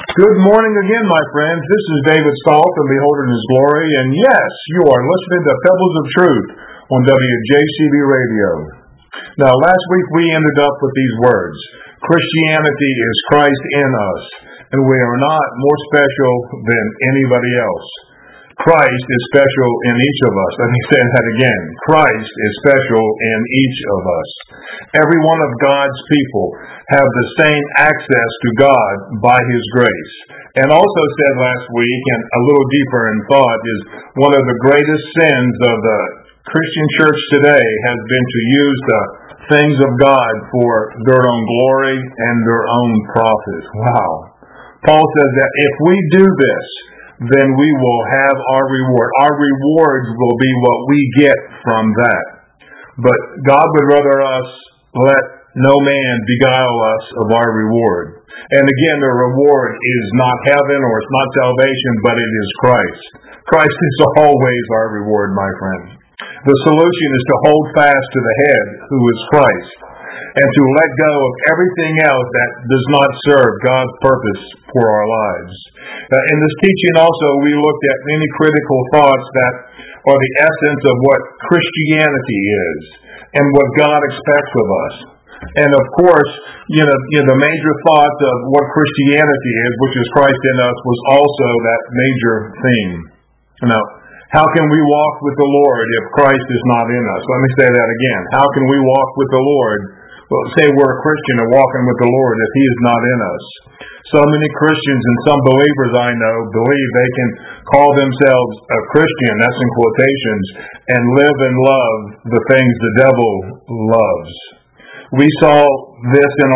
Good morning again, my friends. This is David Salt from Beholding His Glory, and yes, you are listening to Pebbles of Truth on WJCB Radio. Now, last week we ended up with these words: Christianity is Christ in us, and we are not more special than anybody else. Christ is special in each of us. Let me say that again. Christ is special in each of us. Every one of God's people have the same access to God by His grace. And also said last week, and a little deeper in thought, is one of the greatest sins of the Christian church today has been to use the things of God for their own glory and their own profit. Wow. Paul says that if we do this, then we will have our reward. Our rewards will be what we get from that. But God would rather us let no man beguile us of our reward. And again, the reward is not heaven or it's not salvation, but it is Christ. Christ is always our reward, my friend. The solution is to hold fast to the head, who is Christ, and to let go of everything else that does not serve God's purpose for our lives. In this teaching also, we looked at many critical thoughts that are the essence of what Christianity is and what God expects of us. And of course, the major thought of what Christianity is, which is Christ in us, was also that major theme. Now, how can we walk with the Lord if Christ is not in us? Let me say that again. How can we walk with the Lord? Well, say we're a Christian and walking with the Lord if He is not in us. So many Christians and some believers I know believe they can call themselves a Christian, that's in quotations, and live and love the things the devil loves. We saw this in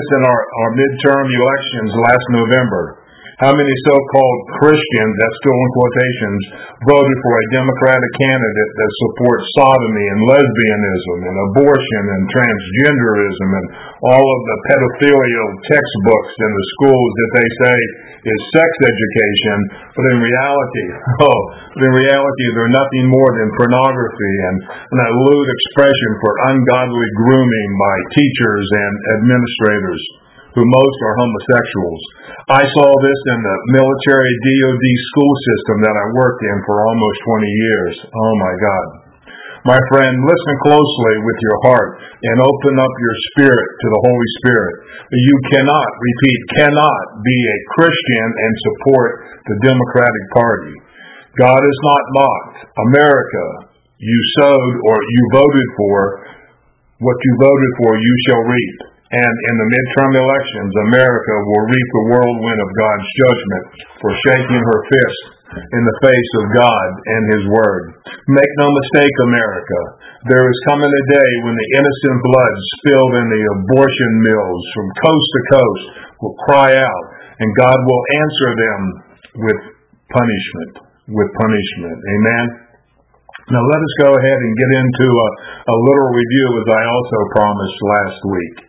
our midterm elections last November. How many so-called Christians, that's still in quotations, voted for a Democratic candidate that supports sodomy and lesbianism and abortion and transgenderism and all of the pedophilial textbooks in the schools that they say is sex education, but in reality, they're nothing more than pornography and a lewd expression for ungodly grooming by teachers and administrators, who most are homosexuals. I saw this in the military DOD school system that I worked in for almost 20 years. Oh my God. My friend, listen closely with your heart and open up your spirit to the Holy Spirit. You cannot be a Christian and support the Democratic Party. God is not mocked. America, you sowed or you voted for, what you voted for you shall reap. And in the midterm elections, America will reap the whirlwind of God's judgment for shaking her fist in the face of God and His Word. Make no mistake, America, there is coming a day when the innocent blood spilled in the abortion mills from coast to coast will cry out, and God will answer them with punishment. Amen? Now let us go ahead and get into a little review, as I also promised last week.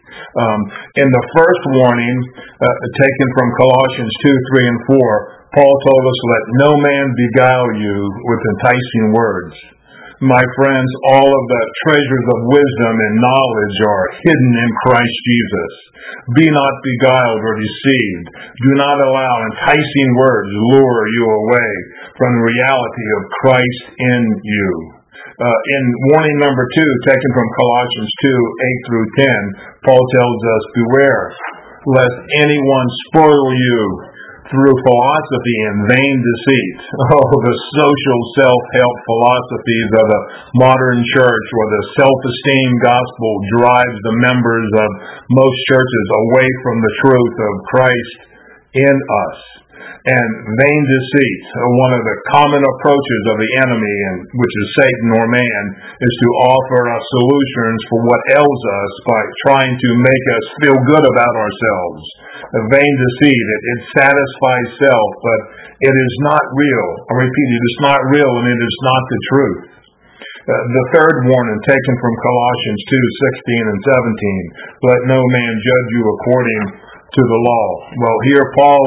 In the first warning, taken from Colossians 2, 3, and 4, Paul told us, "Let no man beguile you with enticing words." My friends, all of the treasures of wisdom and knowledge are hidden in Christ Jesus. Be not beguiled or deceived. Do not allow enticing words lure you away from the reality of Christ in you. In warning number 2, taken from Colossians 2, 8 through 10, Paul tells us, "Beware, lest anyone spoil you through philosophy and vain deceit." Oh, the social self-help philosophies of the modern church, or the self-esteem gospel, drives the members of most churches away from the truth of Christ in us. And vain deceit, one of the common approaches of the enemy, and which is Satan or man, is to offer us solutions for what ails us by trying to make us feel good about ourselves. A vain deceit, it satisfies self, but it is not real. I repeat, it is not real, and it is not the truth. The third warning, taken from Colossians 2, 16 and 17, "Let no man judge you according to the law." Well, here Paul is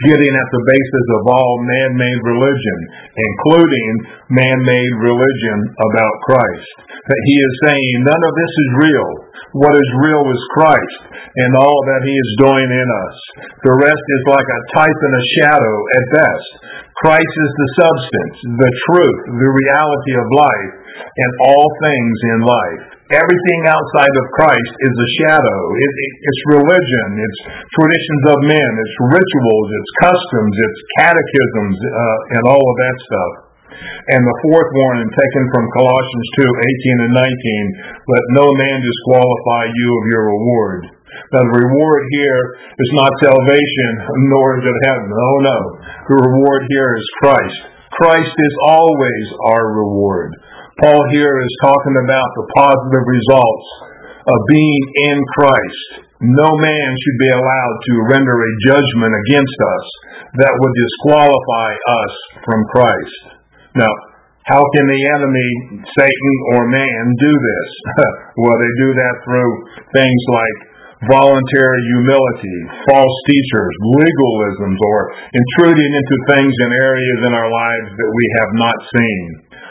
getting at the basis of all man-made religion, including man-made religion about Christ. That he is saying none of this is real. What is real is Christ and all that he is doing in us. The rest is like a type and a shadow at best. Christ is the substance, the truth, the reality of life, and all things in life. Everything outside of Christ is a shadow. It's religion, it's traditions of men, it's rituals, it's customs, it's catechisms, and all of that stuff. And the fourth warning taken from Colossians 2:18 and 19, let no man disqualify you of your reward. Now the reward here is not salvation, nor is it heaven. Oh no. The reward here is Christ. Christ is always our reward. Paul here is talking about the positive results of being in Christ. No man should be allowed to render a judgment against us that would disqualify us from Christ. Now, how can the enemy, Satan or man, do this? Well, they do that through things like voluntary humility, false teachers, legalisms, or intruding into things and areas in our lives that we have not seen.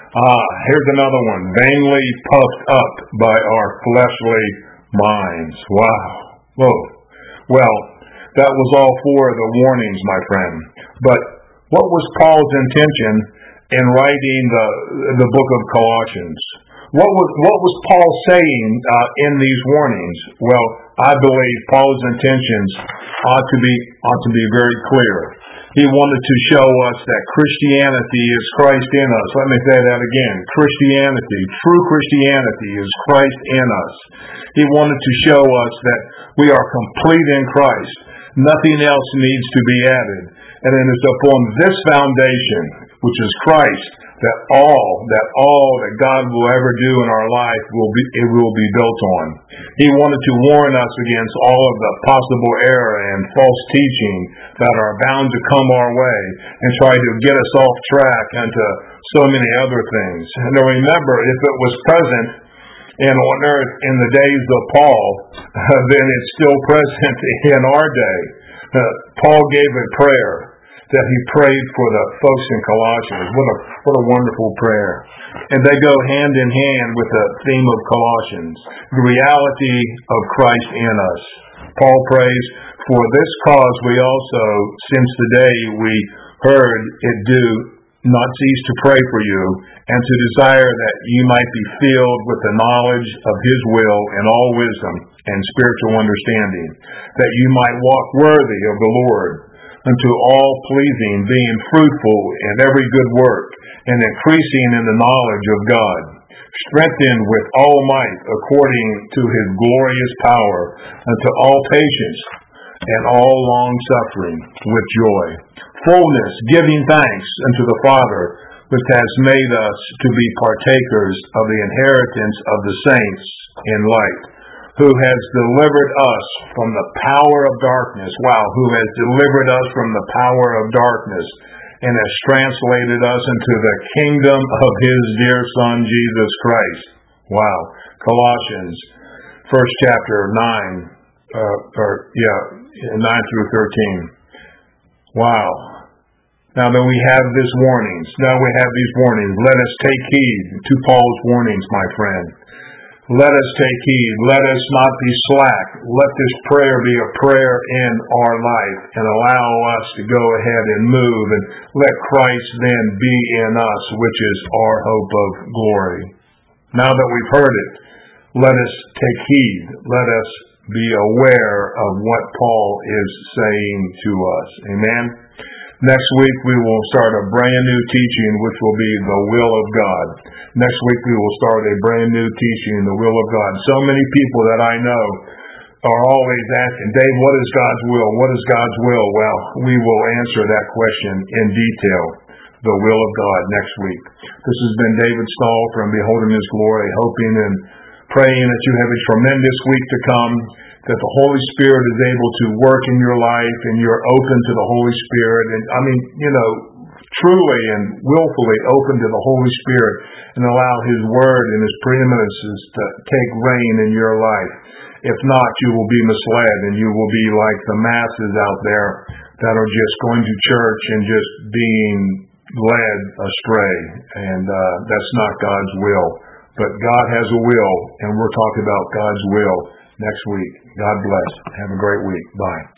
Here's another one. Vainly puffed up by our fleshly minds. Wow. Whoa. Well, that was all four of the warnings, my friend. But what was Paul's intention in writing the book of Colossians? What was Paul saying in these warnings? Well, I believe Paul's intentions ought to be very clear. He wanted to show us that Christianity is Christ in us. Let me say that again. Christianity, true Christianity, is Christ in us. He wanted to show us that we are complete in Christ. Nothing else needs to be added. And it is upon this foundation, which is Christ, that all that God will ever do in our life will be built on. He wanted to warn us against all of the possible error and false teaching that are bound to come our way and try to get us off track into so many other things. Now remember, if it was present on earth in the days of Paul, then it's still present in our day. Paul gave a prayer that he prayed for the folks in Colossians. What a wonderful prayer. And they go hand in hand with the theme of Colossians, the reality of Christ in us. Paul prays, for this cause we also, since the day we heard it, do not cease to pray for you, and to desire that you might be filled with the knowledge of his will and all wisdom and spiritual understanding, that you might walk worthy of the Lord, unto all pleasing, being fruitful in every good work, and increasing in the knowledge of God, strengthened with all might according to his glorious power, unto all patience and all long suffering with joy, fullness, giving thanks unto the Father, which has made us to be partakers of the inheritance of the saints in light, who has delivered us from the power of darkness. Wow, who has delivered us from the power of darkness and has translated us into the kingdom of his dear Son, Jesus Christ. Wow. Colossians, first chapter, 9 through 13. Wow. Now that we have these warnings, let us take heed to Paul's warnings, my friend. Let us take heed. Let us not be slack. Let this prayer be a prayer in our life and allow us to go ahead and move and let Christ then be in us, which is our hope of glory. Now that we've heard it, let us take heed. Let us be aware of what Paul is saying to us. Amen. Next week we will start a brand new teaching, which will be the will of God. Next week we will start a brand new teaching, the will of God. So many people that I know are always asking, Dave, what is God's will? What is God's will? Well, we will answer that question in detail, the will of God, next week. This has been David Stahl from Beholding His Glory, hoping and praying that you have a tremendous week to come, that the Holy Spirit is able to work in your life and you're open to the Holy Spirit. And truly and willfully open to the Holy Spirit and allow His Word and His preeminences to take reign in your life. If not, you will be misled and you will be like the masses out there that are just going to church and just being led astray. And that's not God's will. But God has a will, and we'll talk about God's will next week. God bless. Have a great week. Bye.